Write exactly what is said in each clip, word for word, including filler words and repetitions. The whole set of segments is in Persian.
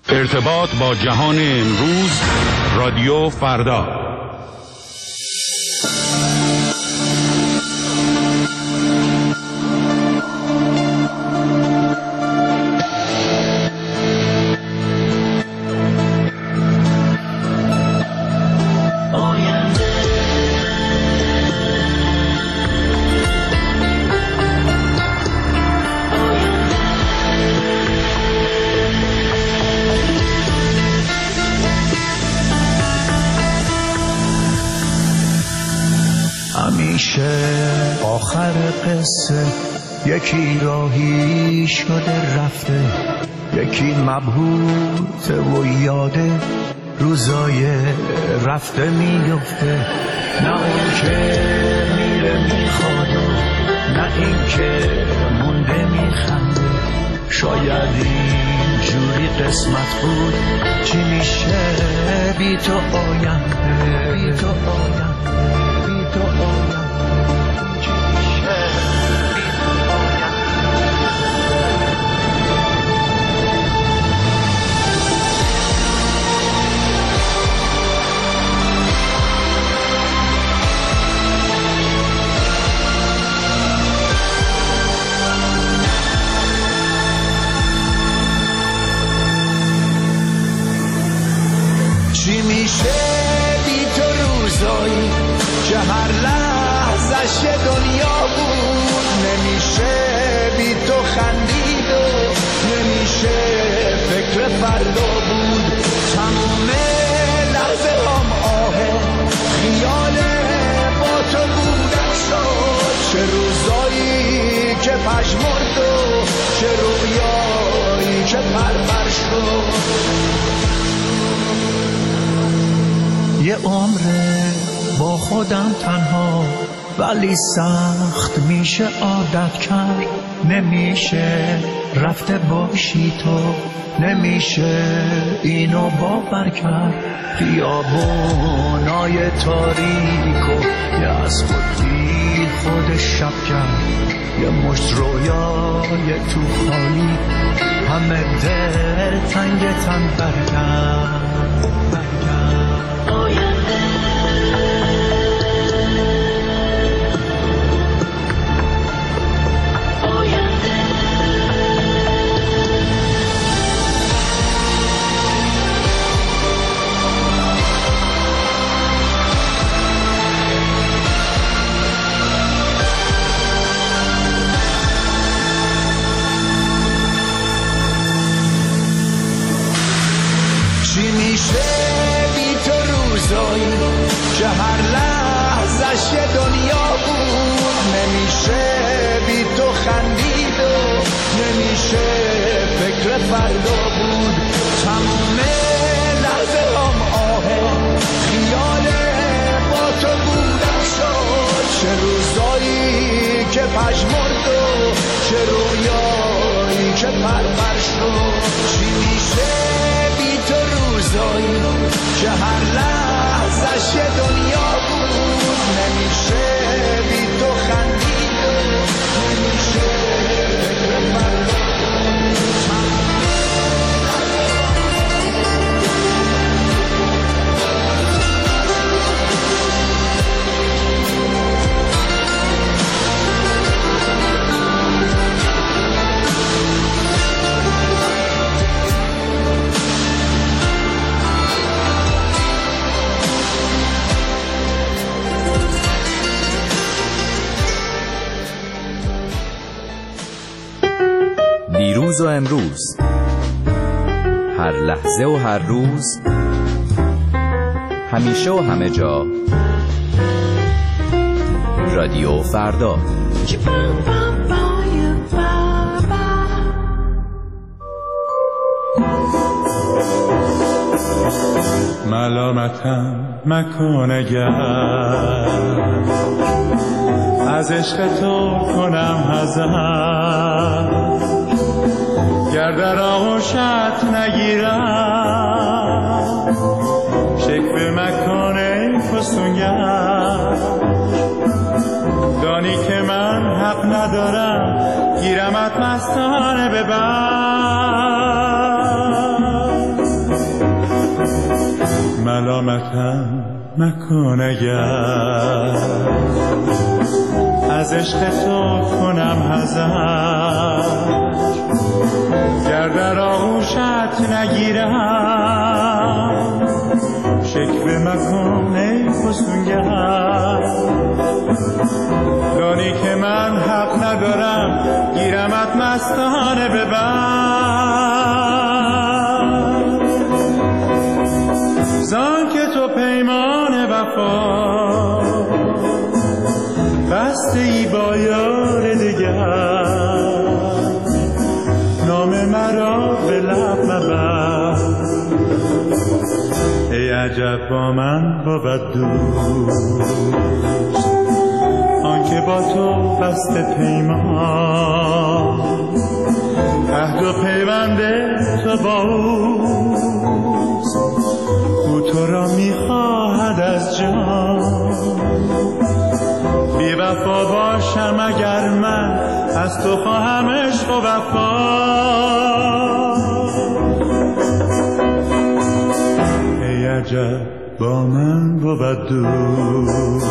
ارتباط با جهان امروز، رادیو فردا. آخر قصه یکی راهی شده رفته، یکی مبهوت و یاده روزای رفته میفته. نه اون که میره میخواد، نه این که مونده میخنده. شاید این جوری قسمت بود، چی میشه بی تو آینده، بی تو آینده، بی تو آینده. چی میشه بی تو روزایی که هر لحظش یه دنیا بود؟ نمیشه بی تو خندید و نمیشه فکر فردا بود. تموم لحظه هم آهه خیال با تو بودن شد. چه روزایی که پژمرد و چه رویایی که پرپر شد. یه عمره با خودم تنها، ولی سخت میشه عادت کرد. نمیشه رفته باشی تو، نمیشه اینو باور کرد. خیابونای تاریکو یه از خود بی خود شب کرد. یه مشت رویای تو خالی همه دل تنگ تن برگرد برگرد. چی میشه بی تو روزایی که هر لحظش یه دنیا بود؟ نمیشه بی تو خندید و نمیشه فکر فردا بود. تموم لحظه هم آهه خیال با تو بودن شد. چه روزایی که پژمرد و چه رویایی که پرپر شد. چی میشه تو روزایی که هر لحظش یه دنیا بود؟ نمیشه بی تو خندید و نمیشه فکر فردا. دیروز و امروز، هر لحظه و هر روز، همیشه و همه جا، رادیو فردا. ملامتم مکن اگر از عشق تو کنم حذر، گر در آغوشت نگیرم شکوه مکن ای فسونگر. دانی که من حق ندارم گیرمت مستانه ببر. ملامتم مکن اگر از عشق تو کنم حذر، گر در آغوشت نگیرم شکوه مکن ای فسونگر. دانی که من حق ندارم گیرمت مستانه ببر، زان که تو پیمان وفا بسته ای با یار دگر، نام مرا به لب مبر. ای عجب با من بود دوست آنکه با تو بسته پیمان، عهد و پیوند تو با اوست، او تو را میخواهد از جان. بی وفا باشم اگر من از تو خواهم عشق و وفا. ای عجب با من بود دوست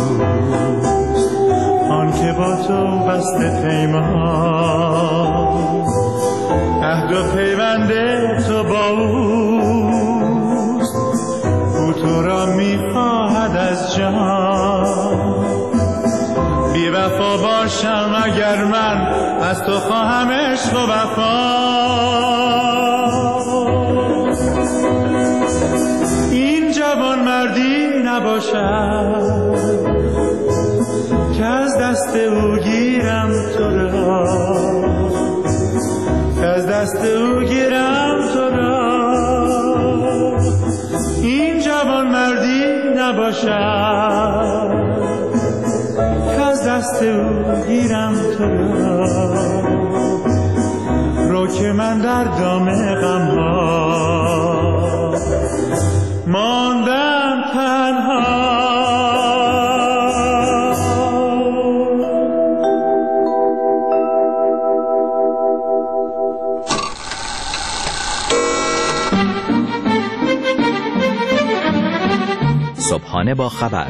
آن که با تو بسته پیمان، عهد و پیوند تو با اوست، او تو را میخواهد از جان. بی وفا باشم اگر من از تو خواهم عشق و وفا. این جوان مردی نباشد که از دست او گیرم تو را، که از دست او گیرم تو را. این جوان مردی نباشد که از دست او گیرم تو را. رو که من در دام غم‌ها ماندم تنها. صبحانه با خبر،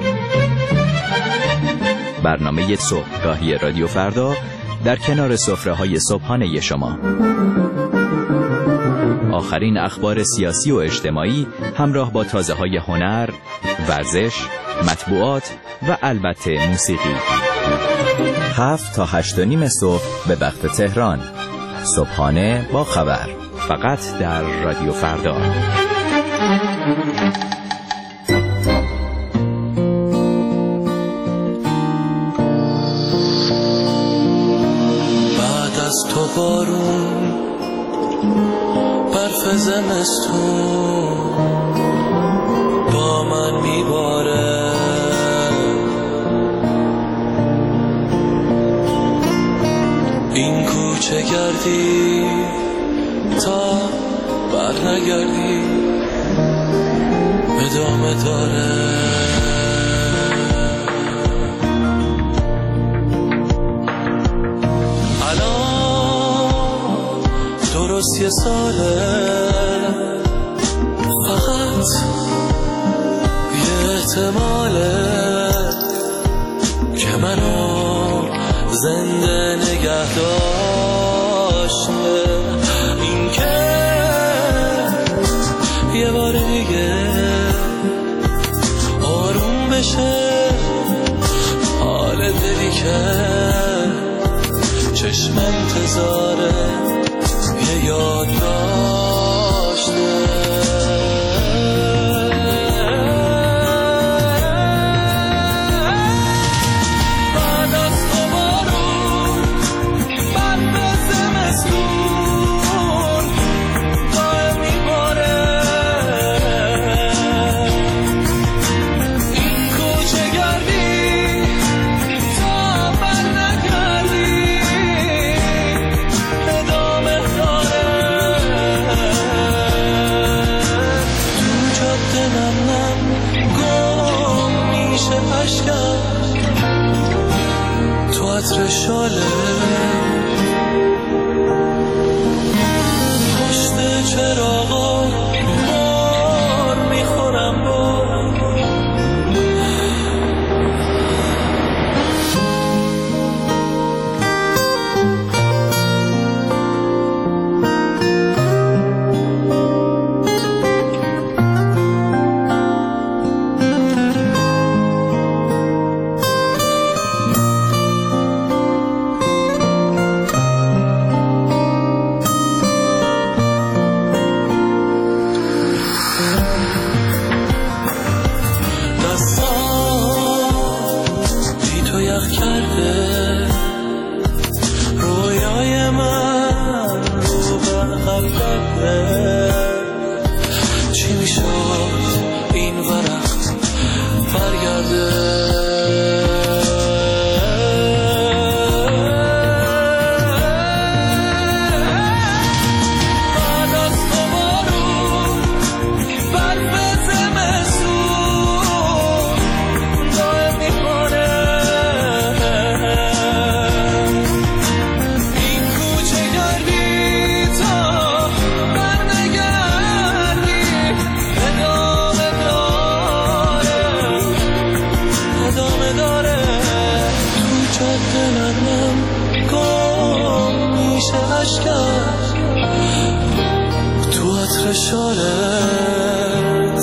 برنامه صبحگاهی رادیو فردا در کنار سفره‌های صبحانه شما. آخرین اخبار سیاسی و اجتماعی همراه با تازه‌های هنر، ورزش، مطبوعات و البته موسیقی. هفت تا هشت و نیم صبح به وقت تهران. صبحانه با خبر، فقط در رادیو فردا. تو بارون برف زمستون با من میباره، این کوچه گردی تا بر نگردی ادامه داره. درست یه ساله فقط یه احتماله که منو زنده نگه داشته، این که یه بار دیگه آروم بشه حال دلی که چشم انتظاره یه یاد داشته. فشارت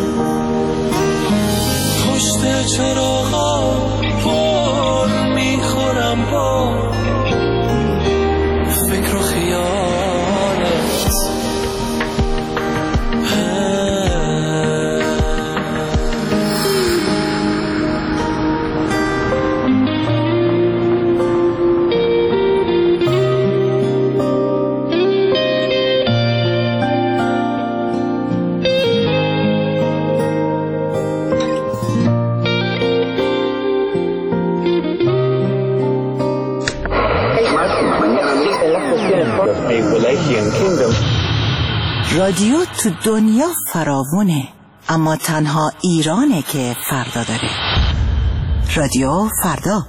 پشت چراغا پر میخورم با فکر و خیالت رادیو تو دنیا فراوونه، اما تنها ایرانه که فردا داره. رادیو فردا.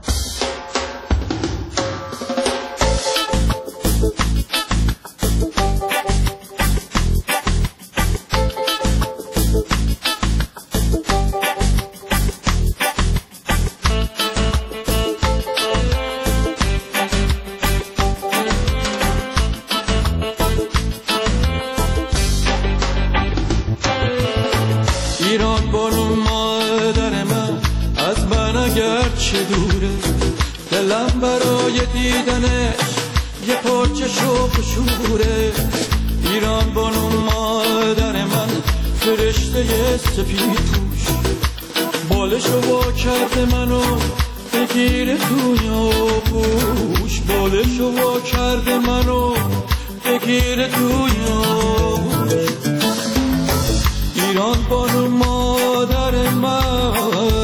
ایران بانو مادر من از من اگر چه دوره، دلم برای دیدنش یه پارچه شوق و شوره. ایران بانو مادر من فرشته سپید پوش، بالشو وا کرده منو بگیره توی آغوش، بالشو وا کرده منو بگیره توی آغوش. ایران بانو مادر من،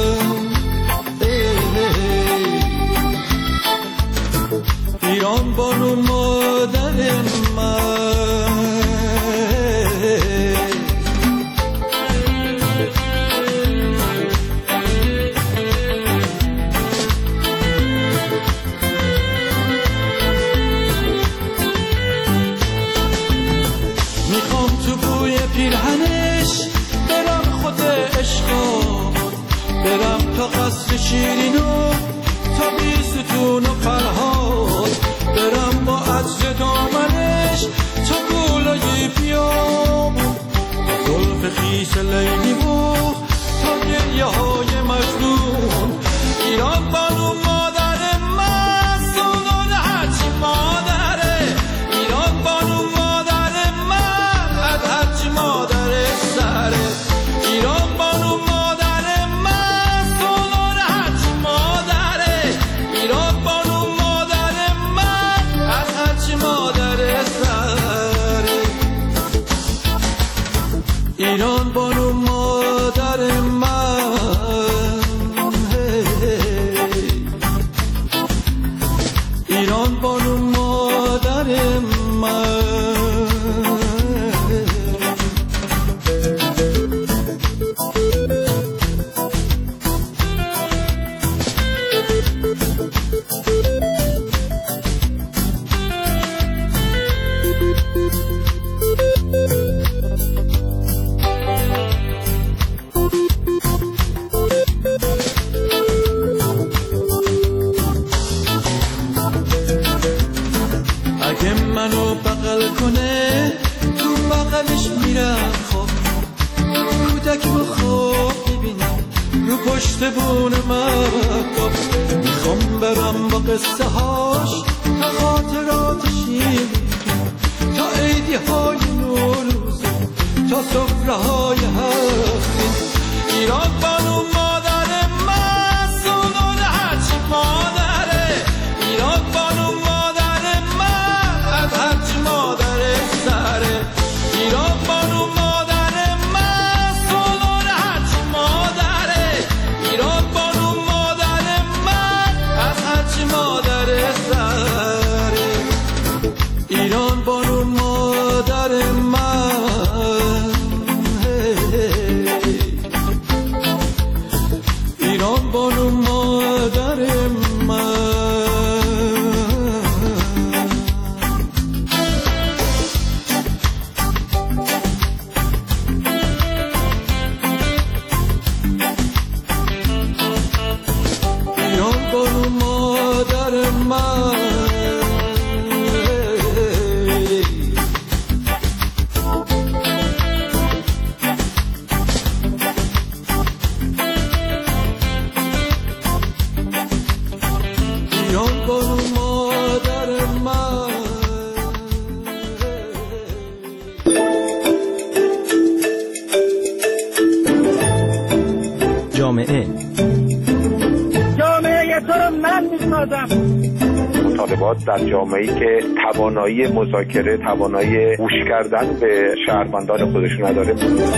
ایران بانو مادر من. میخوام تو بوی پیرهنش برم خود عشقا، برم تا قصر شیرینو تا بیستون و فرهاد، برم با عطر دامنش تا گولای بیامون، زلف خیس لیلی و تا گریه های مجنون. ایران بانو مادر من، سنون هرچی مادره. ایران بانو مادر من، از هرچی مادر سره. ایران بانو مادر من، سنون هرچی مادره. ایران بانو مادر من، از هرچی مادر سره. ایران بانو مادر من، ایران بانو مادر من. اگه منو بغل کنه تو بغلش میرم خواب، کودک رو خواب ببینم رو پشت بون مکتب. میخوام برم با قصه هاش تا خاطراتشی بگم، تا عیدی های نوروز تا سفره های هفتین. ایران بانو مادر من، سنون هرچی مادره. ایران بانو مادر من، از هرچی مادر سره. ایران بانو مادر من، سنون هرچی مادره. ایران بانو مادر من، از هرچی مادر سره. ایران بانو مادر جامعه جامعه تو رو من میسازم. مطالبات در جامعه‌ای که توانایی مذاکره، توانایی گوش کردن به شهروندان خودشون نداره.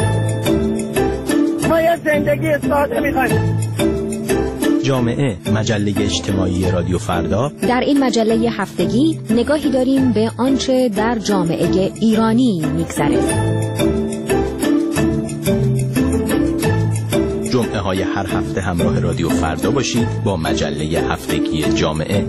ما یه زندگی ساده می‌خوایم. جامعه، مجله اجتماعی رادیو فردا. در این مجله هفتگی نگاهی داریم به آنچه در جامعه ایرانی می‌گذره. جمعه های هر هفته همراه رادیو فردا باشید با مجله هفتگی جامعه.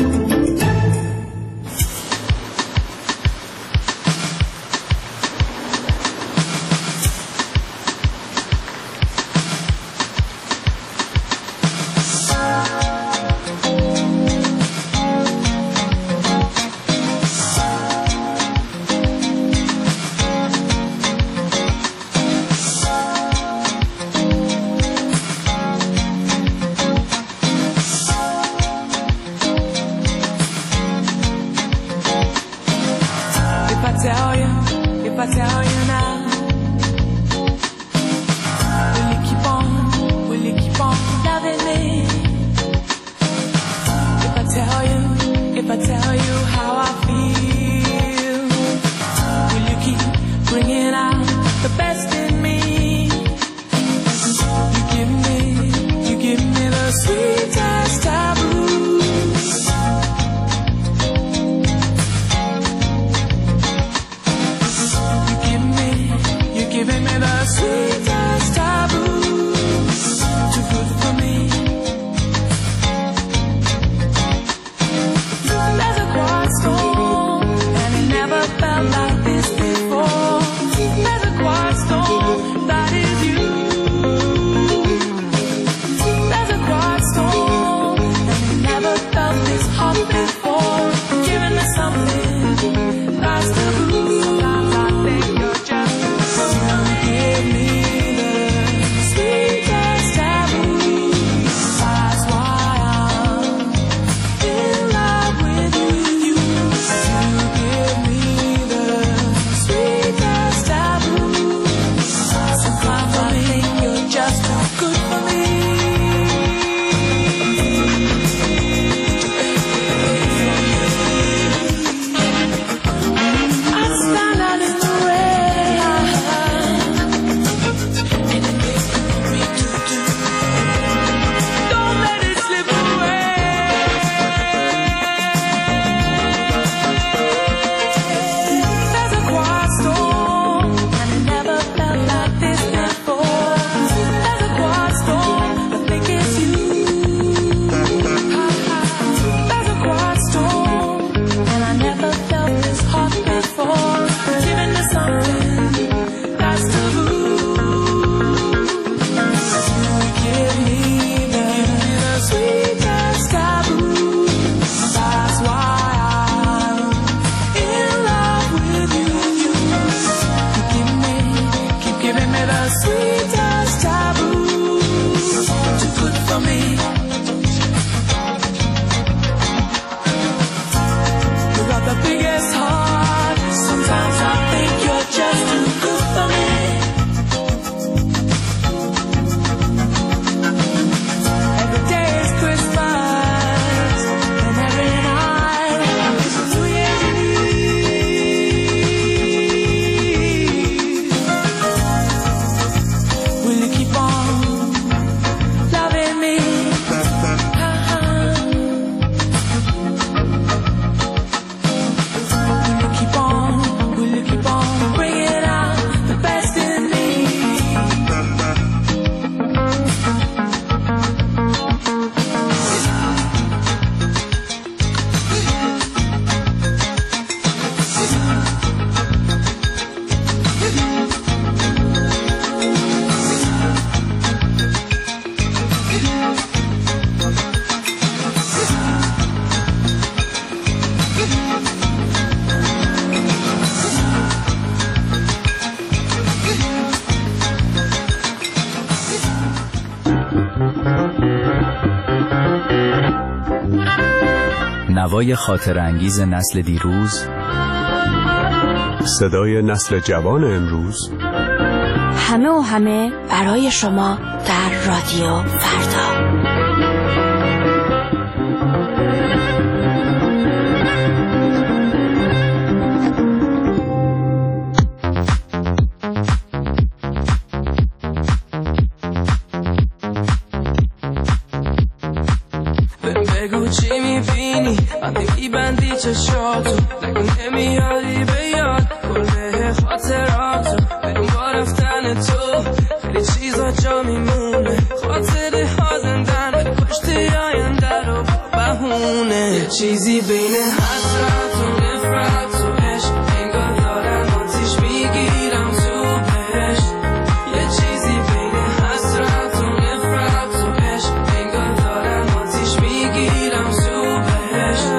نوای خاطر انگیز نسل دیروز، صدای نسل جوان امروز، همه و همه برای شما در رادیو فردا. بگو چی میبینی وقتی میبندی چشاتو، نگو نمیاری به یاد کله خاطراتو، بدون با رفتن تو خیلی چیزا جا میمونه، خاطره ها زندن کشتی آینده رو با بهونه، یه چیزی بین حسرت و نفرت و عشق، انگار دارم آتیش میگیرم تو بهشت، یه چیزی بین حسرت و نفرت و عشق، انگار دارم آتیش میگیرم تو بهشت.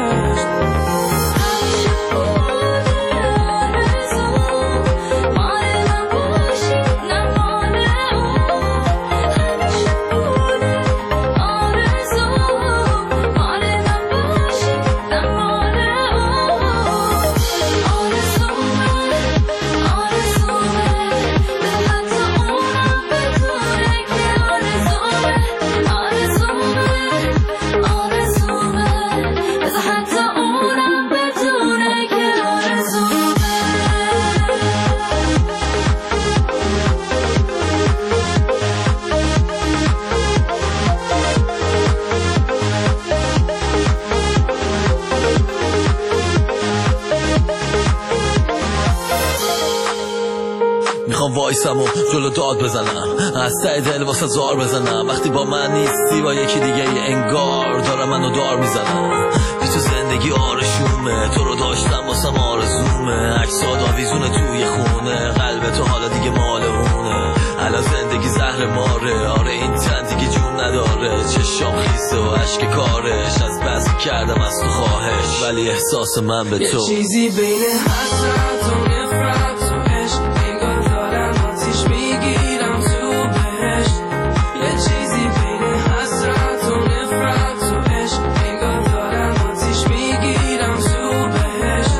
میخوام وایسم و جلو داد بزنم، از ته دل واسه زار بزنم، وقتی با من نیستی با یکی دیگه انگار دارم منو دار میزنم، بی تو زندگی آرشومه، تو رو داشتم واسم آرزومه، عکسات آویزونه توی خونه، قلب تو حالا دیگه مال اونه، الان زندگی زهر ماره، آره این تن دیگه جون نداره، چشام خیسه و عشق کارش، از بس کردم از تو خواهش، ولی احساس من به تو یه چیزی بین حسرت و نفرت و عشق، انگار دارم آتیش میگیرم تو بهشت، یه چیزی بین حسرت و نفرت و عشق، انگار دارم آتیش میگیرم تو بهشت.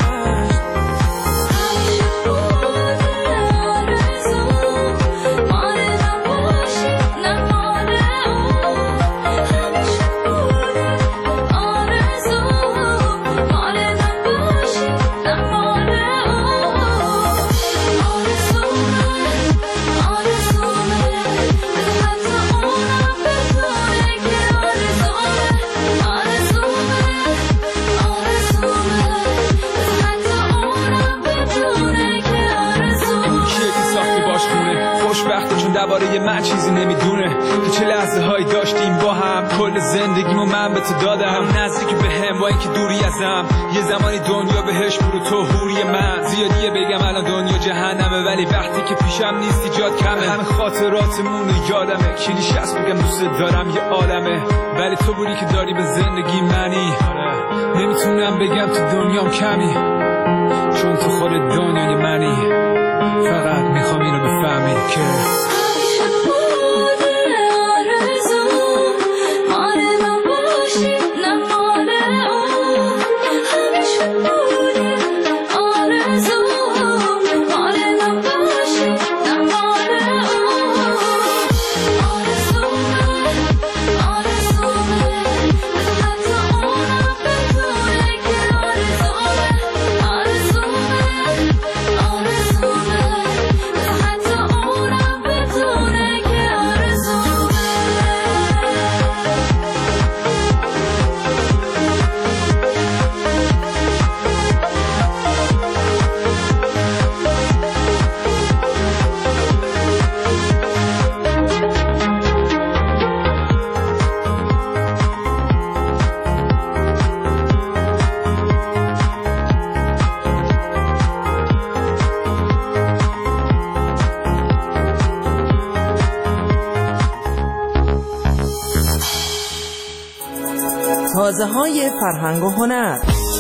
درباره من چیزی نمیدونه که چه لحظه هایی داشتیم با هم، کل زندگیمو من به تو دادم، نزدیک به هم با اینکه دوری ازم، یه زمانی دنیا بهش برو تو حوری من، زیادیه بگم الان دنیا جهنمه، ولی وقتی که پیشم نیستی جات کمه، همه خاطراتمون یادمه، کلیش هست بگم دوست دارم یه عالمه، ولی تو بودی که داری به زندگی منی، نمیتونم بگم تو دنیام کمی، چون تو خود دنیای منی، فقط میخوام اینو بفهمی که تازه های فرهنگ و هنر.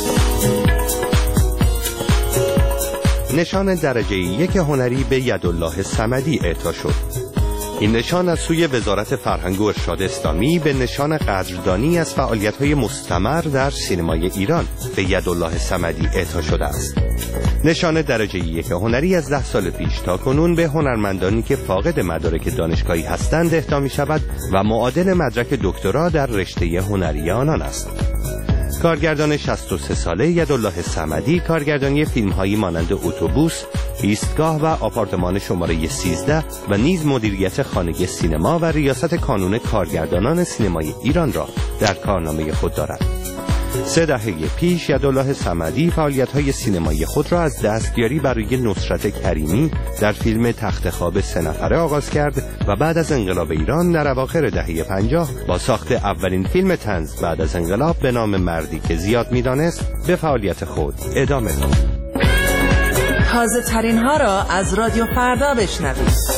نشان درجه یک هنری به یدالله صمدی اعطا شد. این نشان از سوی وزارت فرهنگ و ارشاد اسلامی به نشان قدردانی از فعالیت‌های مستمر در سینمای ایران به یدالله صمدی اعطا شده است. نشان درجه یک هنری از ده سال پیش تا کنون به هنرمندانی که فاقد مدارک دانشگاهی هستند اهدا می شود و معادل مدرک دکترا در رشته هنری آنان است. کارگردان شصت و سه ساله یدالله صمدی کارگردانی فیلم‌هایی مانند اتوبوس، ایستگاه و آپارتمان شماره سیزده و نیز مدیریت خانگی سینما و ریاست کانون کارگردانان سینمای ایران را در کارنامه خود دارد. سه دهه پیش یدالله صمدی فعالیت‌های سینمایی خود را از دستیاری برای نصرت کریمی در فیلم تخت خواب سه نفره آغاز کرد و بعد از انقلاب ایران در اواخر دهه پنجاه با ساخت اولین فیلم طنز بعد از انقلاب به نام مردی که زیاد می‌دانست به فعالیت خود ادامه داد. تازه ترین ها را از رادیو فردا بشنوید.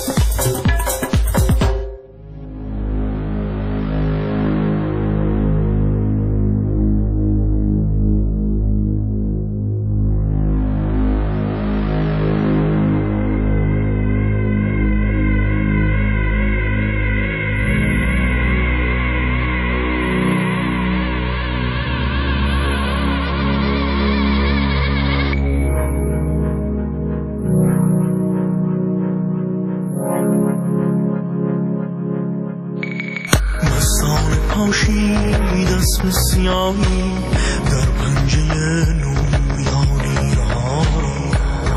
پاشید اسم سیاهی در پنجه نومیانی ها را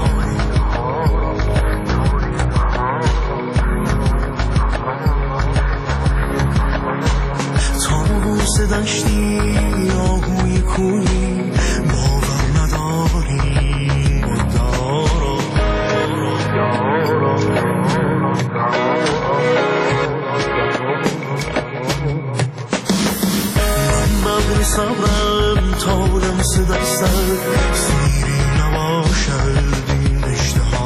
تابوس دشتی آهوی کوی باور نداری مدارا صبرم تا لمس دستت سیری نباشد این اشتها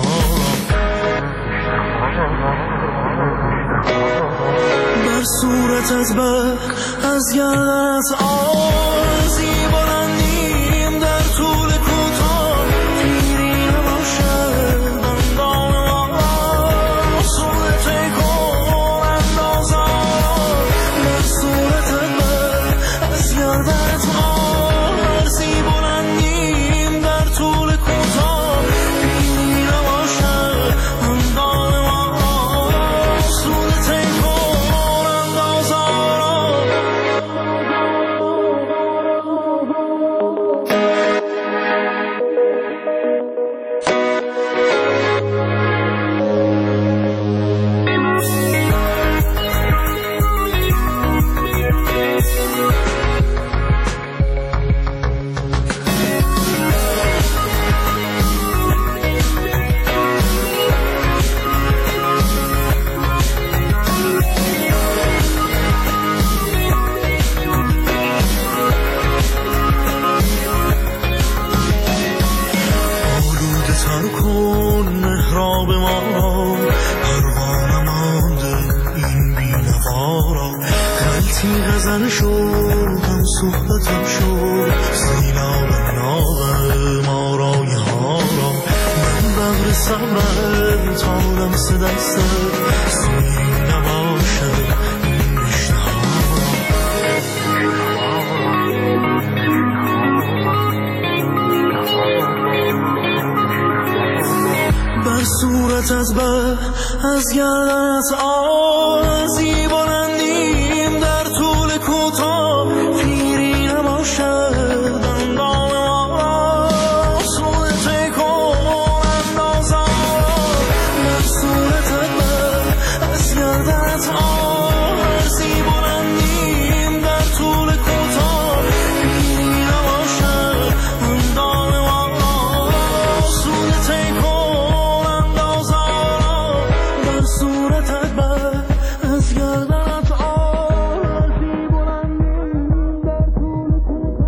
بر صورتت بر از گردت آرزی بلندیم در طول کوتاه پیری نباشد اندام ما صورت کن اندازا بر صورتت گردت آرزی بلندیم در طول کوتاه پیری نباشد اندام ما صورت کن اندازا غزل شد هم صحبتم شد سیلاب ناغ مارای ها را من بغر صبرم تا لمس دستت سیری نباشد این اشتها بر صورتت بر از گردت آرزی بلندیم در طول کوتاه پیری نباشد اندام ما صورت کن اندازا بر صورتت بر از گردت آرزی بلندیم در طول کوتاه پیری نباشد اندام ما صورت کن اندازا بر صورتت بر از گردت آرزی بلندیم در طول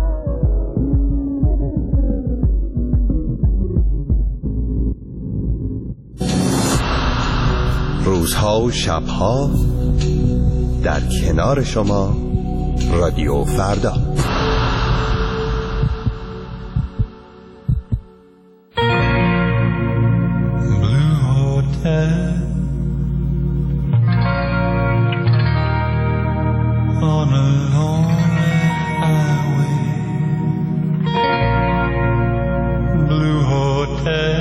روزها و شبها در کنار شما رادیو فردا. On a lonely highway, blue hotel.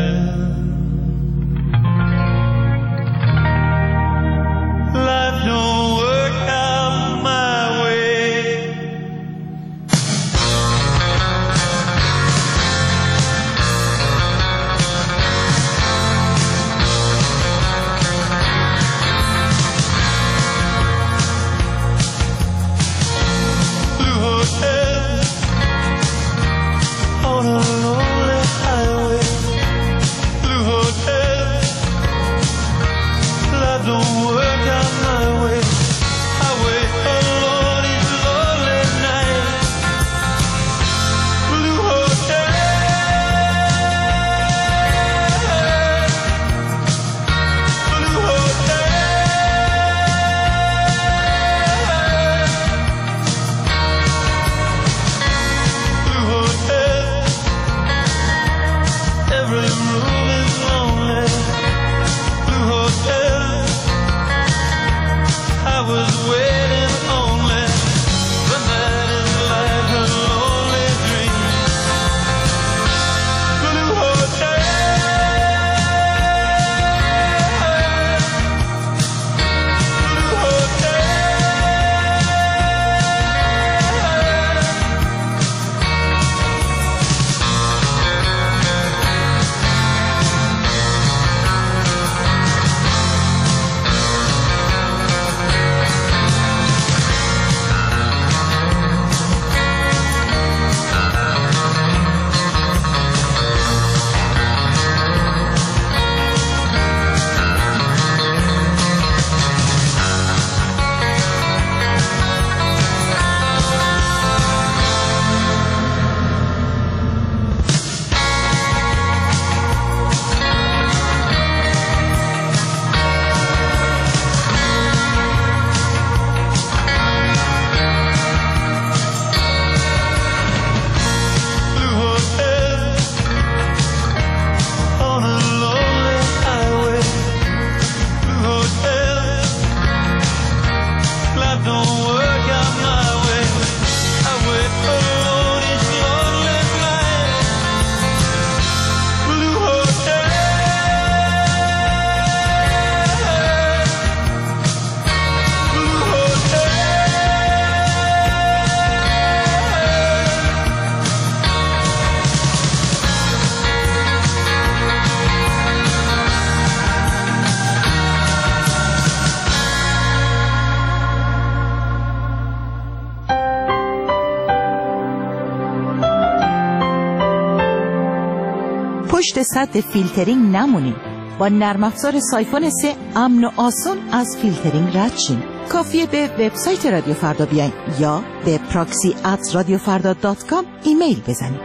پشت سد فیلترینگ نمونیم. با نرم افزار سایفون سه امن و آسون از فیلترینگ رد شیم. کافیه به وبسایت رادیو فردا بیاین یا به پراکسی ات رادیو فردا دات کام ایمیل بزنید.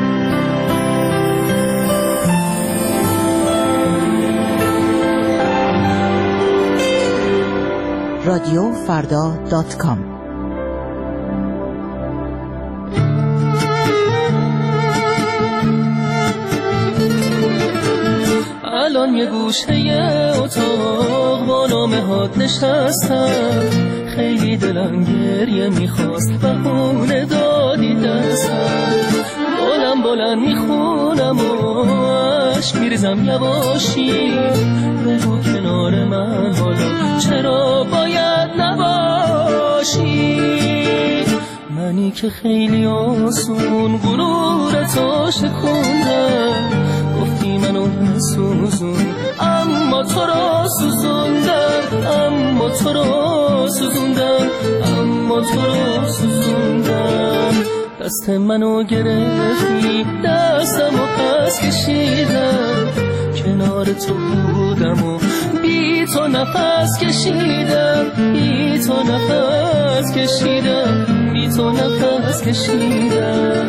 رادیو فردا دات کام. الان یه گوشه اتاق با نامهات نشستم، خیلی دلم گریه میخواست بهونه دادی دستم، بلند بلند میخونم و عشق میریزم یواشی، بگو کنار من حالا چرا باید نباشی، منی که خیلی آسون غرورتو شکوندم، گفتی منو بسوزون اما تو رو سوزوندم، اما تو رو سوزوندم، اما تو رو سوزوندم، دست منو گرفتی دستمو پس کشیدم، کنار تو بودم و بی تو نفس کشیدم، بی تو نفس کشیدم، بی تو نفس کشیدم.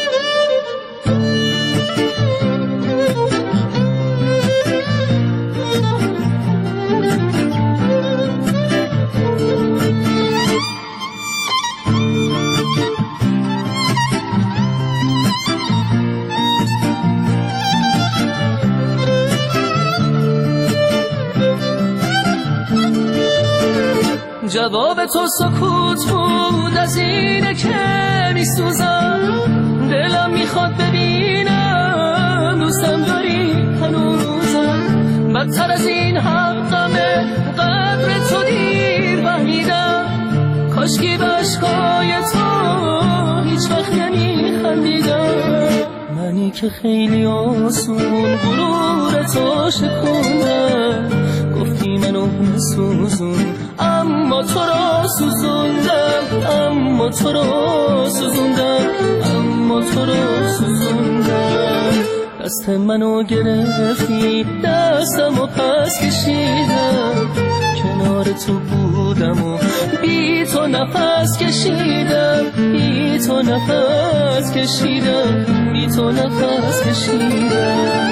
جواب تو سکوت بود، از اینه که میسوزم، دلم میخواد ببینم دوستم داری هنوزم، بدتر از این حقمه قدر تو دیر فهمیدم، کاشکی بشکای تو هیچ وقت نمیخندیدم، منی که خیلی آسون غرور تو شکوندم، گفتی منو بسوزون اما تو رو سوزوندم، اما تو رو سوزوندم، اما تو رو سوزوندم، دست منو گرفتی دستمو پس کشیدم، کنار تو بودم و بی تو نفس کشیدم، بی تو نفس کشیدم، بی تو نفس کشیدم.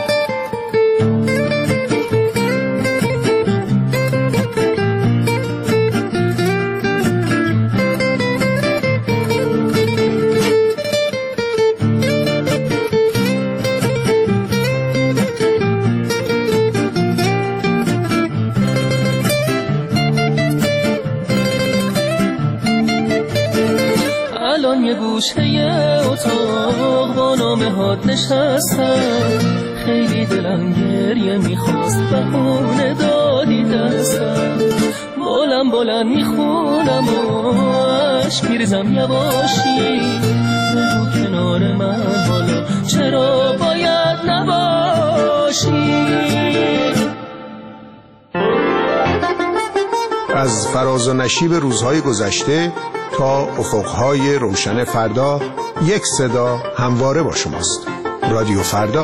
گوشه اتاق با نامهات نشستم، خیلی دلم گریه میخواست بهونه دادی دستم، بلند بلند میخونم و عشق میریزم یواشی، بگو کنار من حالا چرا باید نباشی. از فراز و نشیب روزهای گذشته تا افقهای روشن فردا، یک صدا همواره با شماست. رادیو فردا.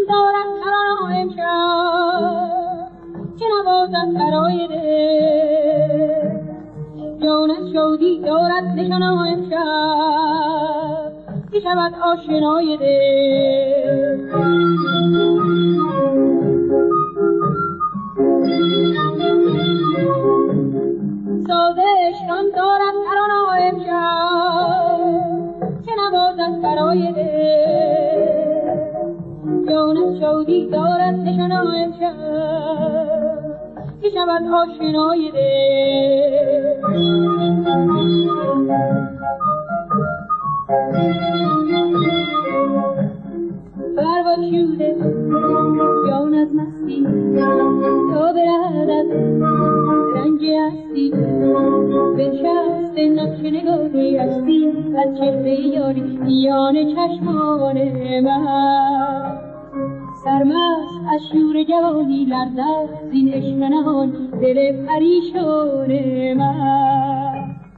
دارد ترانه امشب که نوازد برای دل جانت شودی دارد نشانه امشب که شود آشنای دل ساز عشقم دارد ترانه امشب که نوازد برای دل جانت شودی دارد نشانه امشب که شود آشنای دل بروا شوده جان از مستی تا برهد از رنج هستی بنشست نقش نگاهی هستی از چهره یاری میان چشمان من سرمست از شور جوانی لرزد زین عشق نهان دل پریشان من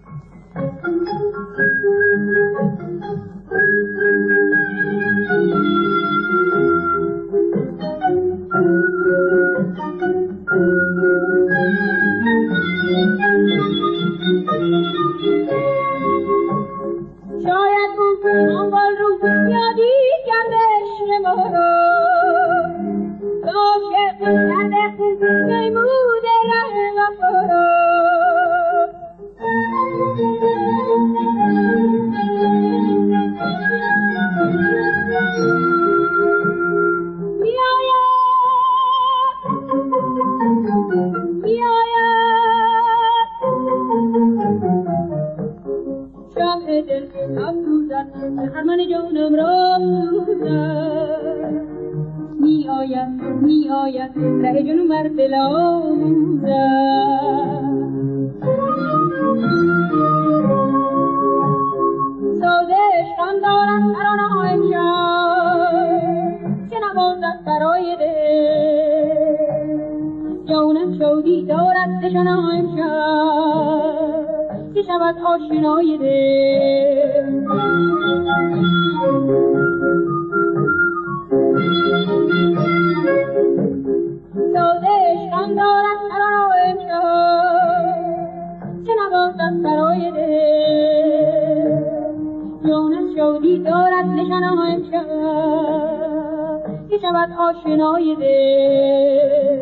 شاید اون آنبال رو یادی کرده عشق ما رو عاشق کرده خون نموده ره وفا رو خرمن جانم را سوزد می آید می آید ره جنو مر دل آموزد ساز عشقم دارد ترانه امشب که نوازد برای دل جانم شودی دارد نشانه امشب که شود آشنای دل ساز عشقم دارد ترانه امشب که نوازد برای دل جانت شودی دارد نشانه امشب که شود آشنای دل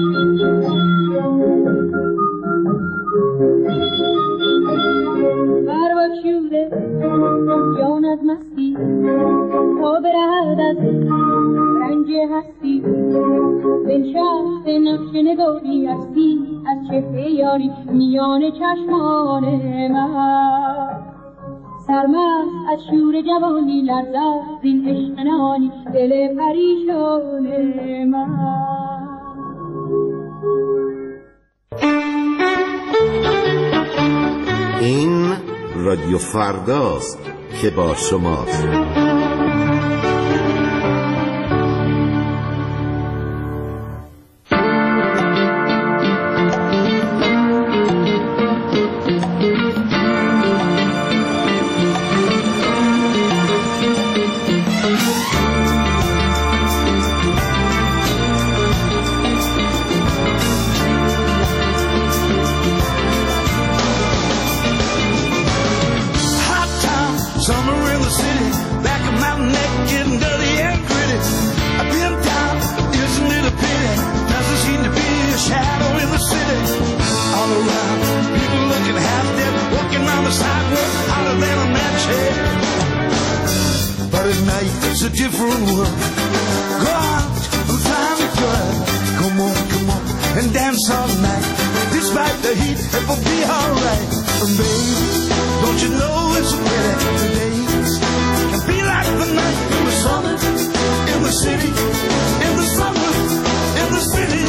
بربکشوده جان از مستی تا برهد از رنج هستی بنشست نقش نگاهی هستی از چهره یاری میان چشمان من سرمست از شور جوانی لرزد زین عشق نهانی دل پریشان من این رادیو فرداست که با شماست. It's a different world. Go out and find a girl. Come on, come on, and dance all night. Despite the heat, it will be alright. And baby, don't you know it's a pity the days can be like the night in the summer, in the city, in the summer, in the city.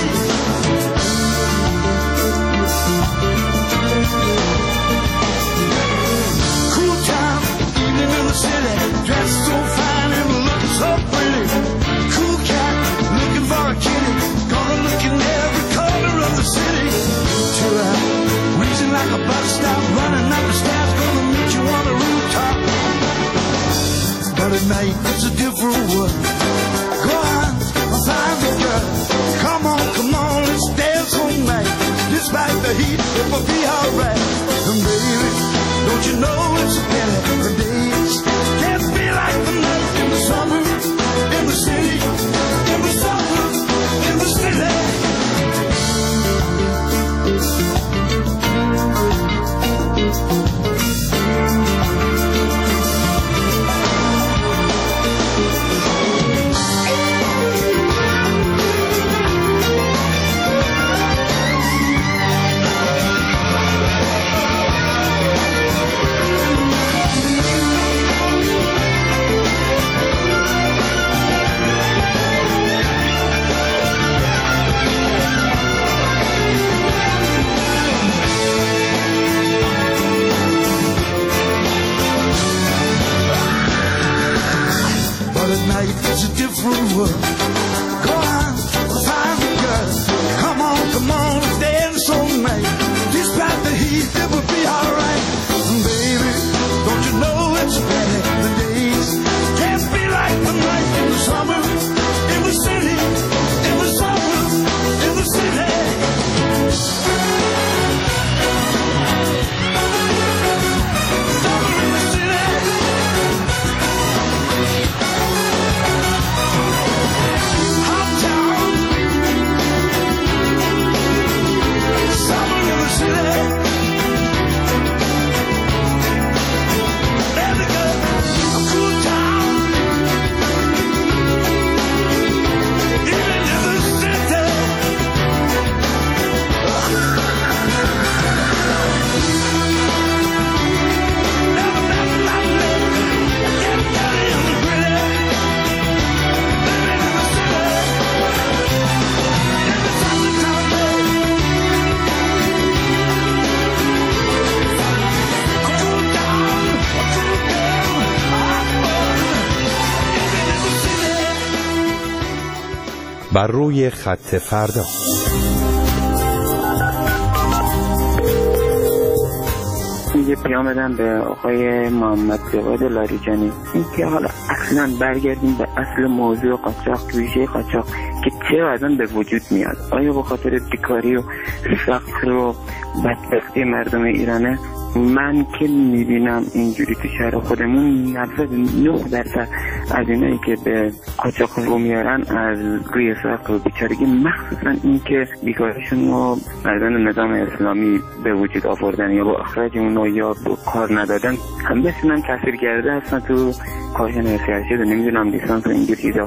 Cool time, evening in the city, dressed so fine and looking so pretty. Cool cat, looking for a kitty, gonna look in every corner of the city. Chill out, reason like a bus stop, running up the stairs, gonna meet you on the rooftop. But at night, it's a different world. Go on find me, girl. Come on, come on, let's dance all night. Despite the heat, it will be alright. And baby, don't you know it's a pity the days can't be like the night in the summer, in the city, in the summer, in the city. It's a different world. Go on, find me, girl. Come on, come on, dance all night. Despite the heat, it will be alright. Baby, don't you know it's better? The days can't be like the night in the summer, in the city, in the summer, in the city. بر روی خط فردا. یه پیام بدم به آقای محمد جواد لاریجانی این که حالا اصلا برگردیم به اصل موضوع قاچاق، تویشه قاچاق که چه وزن به وجود میاد. آیا به خاطر بیکاری و فقر و بدبختی مردم ایرانه؟ من که میبینم اینجوری تو شهر خودمون نود و نه درصد از اینایی که به قاچاق رو میارن از روی فقر و بیچارگی، مخصوصا این که بیکاریشون رو مردان نظام اسلامی به وجود آوردن یا با اخراج اونو یا با کار ندادن هم بسیارن تاثیر کرده هستن تو کارشون سیاسی و نمیدونم لیسانس و اینجور چیزا.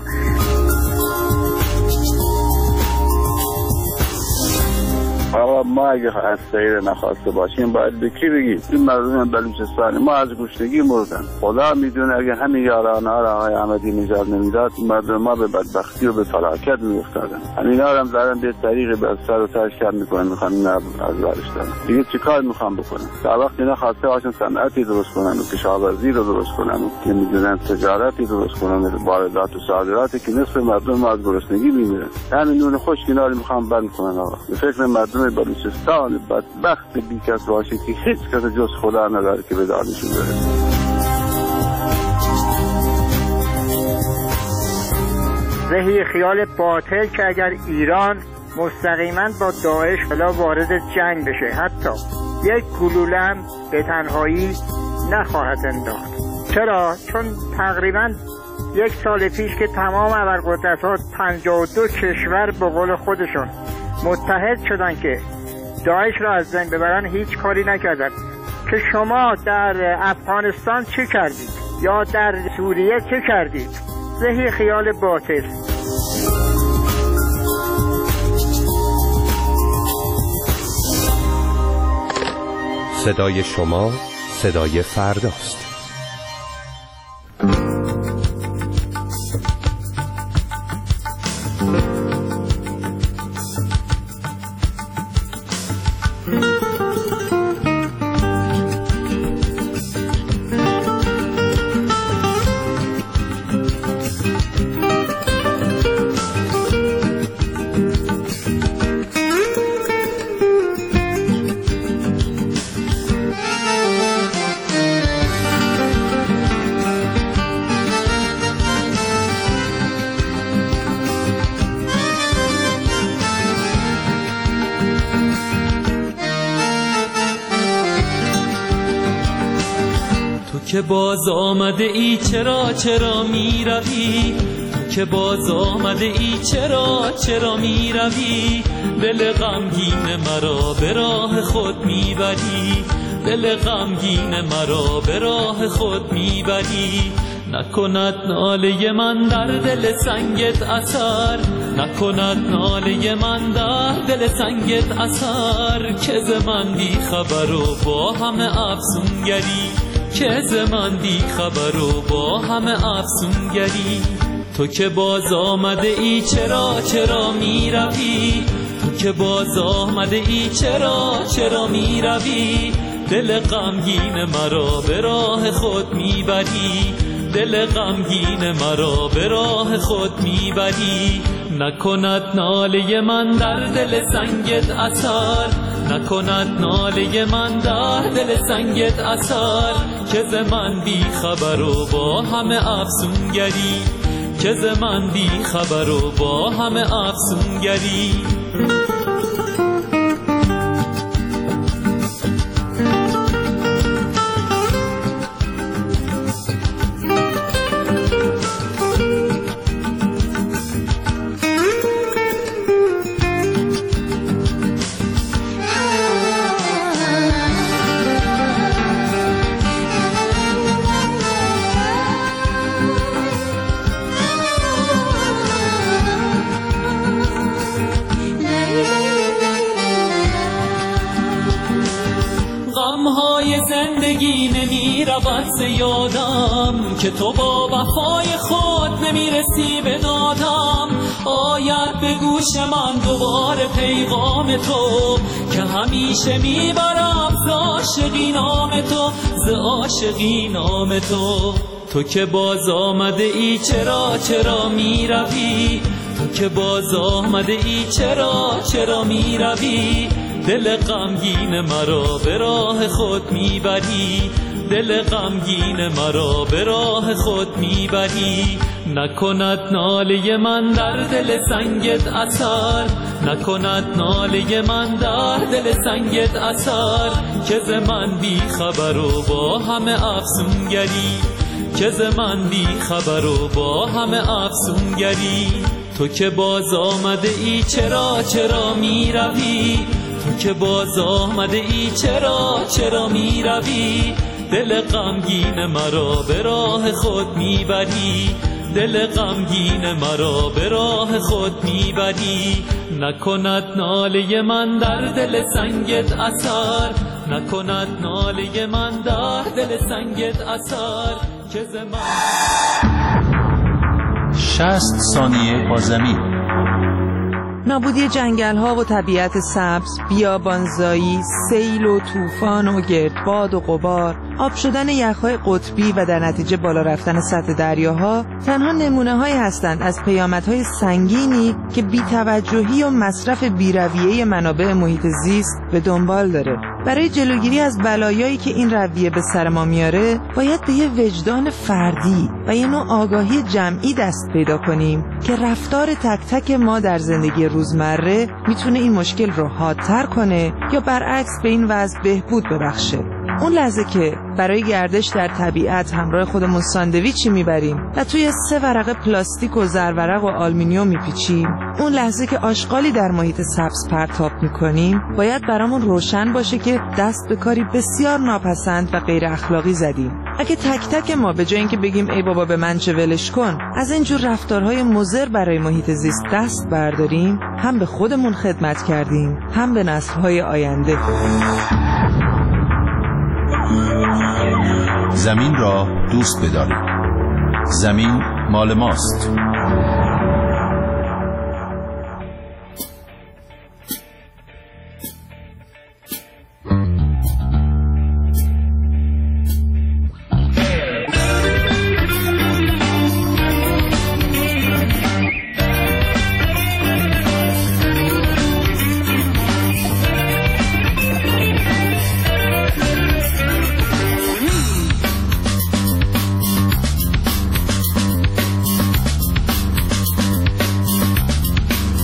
آقا ما اگه از سیر نخواسته باشیم باید به کی بگیم؟ این مردم بلوچستان ما از گشنگی مردن. خدا میدونه اگه همین یارانه ها را آقای احمدی نژاد نمیداد مردم ما به بدبختی و به فلاکت میافتادن. همینا هم دارن به طریق به سر و سرش کار میکنن، میخوان اینا از بارش دارن. دیگه چیکار میخوان بکنن؟ تا وقتی اینا خواسته هاشون صنعتی درست کنن و کشاورزی رو درست کنن و که میدونن تجارتی درست کنن، واردات و صادراتی که نصف مردم ما از گرسنگی میمیرن. همین نون خشک اینا رو میخوان بند کنن. آقا به فکر مردم بلوچستان بدبخت بیکس باشه که هیچ کس جز خدا نداره که به دانشون برسه. ذهی خیال باطل که اگر ایران مستقیما با داعش بلا وارد جنگ بشه حتی یک گلوله هم به تنهایی نخواهد انداخت. چرا؟ چون تقریبا یک سال پیش که تمام ابرقدرت‌ها پنجاه و دو کشور به قول خودشون متحد شدن که داعش را از بین ببرن، هیچ کاری نکردن. که شما در افغانستان چه کردید یا در سوریه چه کردید؟ ذهی خیال باطل. صدای شما صدای فرداست. که باز آمده ای چرا چرا می روی، تو که باز آمده ای چرا چرا می روی، دل غمگین مرا به راه خود می بری، دل غمگین مرا به راه خود می بری. نکند ناله من در دل سنگت اثر، نکند ناله من در دل سنگت اثر، که ز من بی خبر و با همه افسونگری، که ز من بی خبر و با همه افسونگری. تو که باز آمده ای چرا چرا می روی، تو که باز آمده ای چرا چرا می روی، دل غمگین مرا به راه خود می بری، دل غمگین مرا به راه خود می بری. نکند ناله من در دل سنگت اثر، نکند ناله من در دل سنگت اثر، که ز من بی خبر و با همه افسونگری، که ز من بی خبر و با همه افسونگری. زندگی نمی رود ز یادم، که تو با وفای خود نمی رسی به دادم. آید به گوش من دوباره پیغام تو، که همیشه می برم ز عاشقی نام تو، ز عاشقی نام تو. تو که باز آمده ای چرا چرا می روی، تو که باز آمده ای چرا چرا می روی، دل غمگین مرا به راه خود میبری، دل غمگین مرا به راه خود میبری. نکند ناله من در دل سنگت اثر، نکند ناله من در دل سنگت اثر، که ز من بی خبر و با همه افسونگری، که ز من بی خبر و با همه افسونگری. تو که باز آمده ای چرا چرا می روی، تو که باز آمده ای چرا چرا می روی، دل غمگین مرا به راه خود می بری، دل غمگین مرا به راه خود می بری. نکند ناله من در دل سنگت اثر، نکند ناله من در دل سنگت اثر، که ز من شصت ثانیه با زمین. نابودی جنگل‌ها و طبیعت سبز، بیابانزایی، سیل و طوفان و گردباد و غبار، آب شدن یخ‌های قطبی و در نتیجه بالا رفتن سطح دریاها تنها نمونه‌هایی هستند از پیامدهای سنگینی که بی‌توجهی و مصرف بی‌رویه منابع محیط زیست به دنبال داره. برای جلوگیری از بلایایی که این رویه به سر ما میاره، باید به یه وجدان فردی و یه نوع آگاهی جمعی دست پیدا کنیم که رفتار تک تک ما در زندگی روزمره میتونه این مشکل رو حادتر کنه یا برعکس به این وضع بهبود ببخشه. اون لحظه که برای گردش در طبیعت همراه خودمون ساندویچی میبریم و توی سه ورقه پلاستیک و زرورق و آلومینیوم میپیچیم، اون لحظه که آشغالی در محیط سبز پرتاب میکنیم، باید برامون روشن باشه که دست به کاری بسیار ناپسند و غیر اخلاقی زدیم. اگه تک تک ما به جای اینکه بگیم ای بابا به من چه ولش کن، از اینجور رفتارهای مضر برای محیط زیست دست برداریم، هم به خودمون خدمت کردیم، هم به نسل‌های آینده. زمین را دوست بدارید. زمین مال ماست.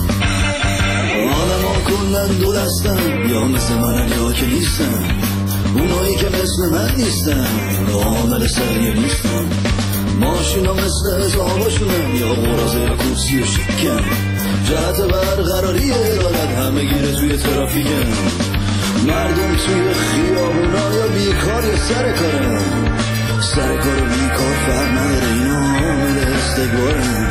دو دستم یا مثل من یا که نیستم، اونایی که مثل من نیستن عامل سریع نیستن، ماشینا مثل حساباشونن یا قراز یا کرسی و شکن، جهت برقراری عدالت همه گیره توی ترافیکن، مردم توی خیابونا یا بیکار یا سر کارن، سر کار و بیکار فرق نداره اینا عامل استقبارن.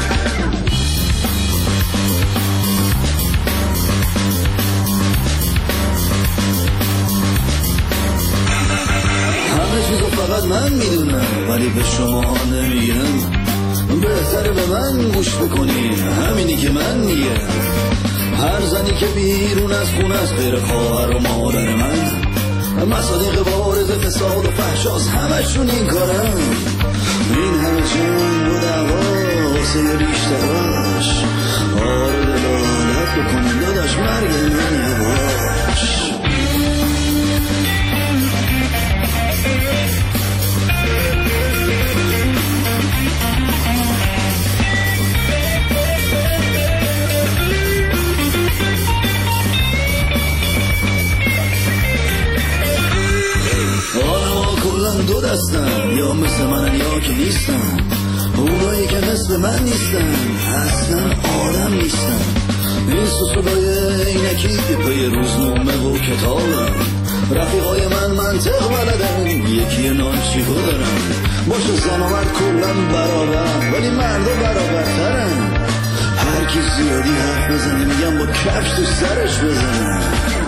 همه چیزو فقط من میدونم ولی به شما نمیگم، بهتره به من گوش بکنی همینی که من میگم. هر زنی که بیرون از خونه است غیر خواهر و مادر من، مصادیق بارز فساد و فحشاست همشون این کارن، این همه جنگ و دعوا واسه ریشتراش، آره دلالت بکنی داداش مرگ من یواش. دو دستن یا مثل منن یا که نیستن، اونایی که مثل من نیستن اصلا آدم نیستن. این سوسولای اینکی پی روزنامه و کتابن، رفیقای من منطق بلدن یکی نانچیکو دارن، باشه زن و مرد کلن برابر ولی مردا برابرترن، هر کی زیادی حرف بزنه میگم با کفش تو سرش بزنن.